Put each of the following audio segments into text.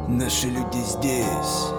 Наши люди здесь.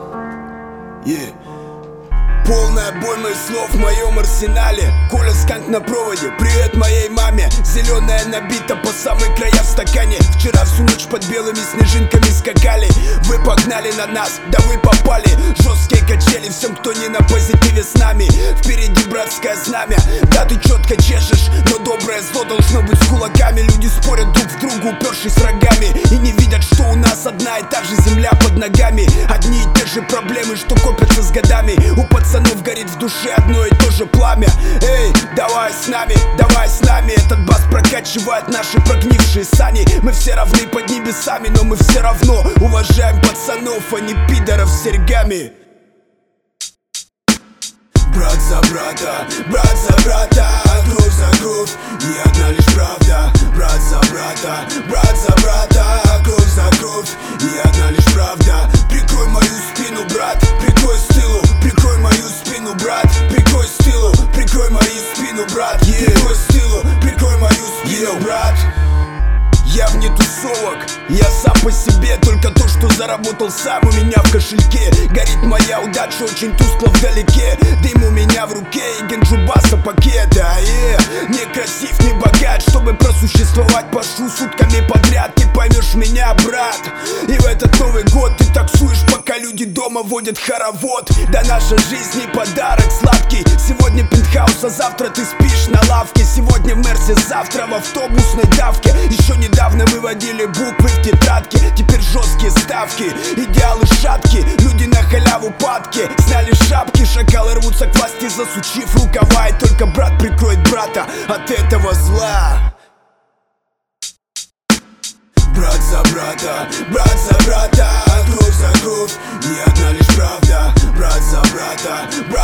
Полная боль моих слов в моем арсенале. Коля Сканк на проводе, привет моей маме. Зеленая набита по самые края в стакане. Вчера всю ночь под белыми снежинками скакали. Вы погнали на нас, да вы попали. Жесткие качели всем, кто не на позитиве с нами. Впереди братское знамя. Да, ты четко чешешь, но доброе зло должно быть с кулаками. Люди спорят друг в другу, упершись рогами, и не видят, что у нас одна и та же земля под ногами. Одни и те же проблемы, что копятся с годами. У пацанов горит в душе одно и то же пламя. Эй, давай с нами, давай с нами. Этот бас прокачивает наши прогнившие сани. Мы все равны под небесами, но мы все равно уважаем пацанов, а не пидоров с серьгами. Брат за брата, брат за брата, кровь за кровь, и одна лишь правда. Брат за брата, брат за брата, кровь за кровь, и одна лишь правда. Прикрой мою спину, брат, прикрой с тылу. Прикрой мою спину, брат, прикрой с тылу. Прикрой мою спину, брат, прикрой с тылу. Прикрой мою спину, брат. Я вне тусовок, я сам по себе. Только то, что заработал сам, у меня в кошельке. Горит моя удача очень тускло вдалеке. Дым у меня в руке и генджубаса пакета. Не красив, не богат, чтобы просуществовать пошу сутками подряд. Ты поймешь меня, брат. И в этот Новый год ты таксуешь, пока люди дома водят хоровод. Да наша жизнь не подарок сладкий. Сегодня пентхаус, а завтра ты спишь на лавке. Сегодня в Мерсе, завтра в автобусной давке. Еще недавно выводили буквы в тетрадке. Теперь жесткие ставки, идеалы шатки. Люди на халяву падки, сняли шапки. Шакалы рвутся к власти, засучив рукава. И только брат прикроет брата от этого зла. Брат за брата, брат за брата, кровь за кровь, и одна лишь правда. Брат за брата, брат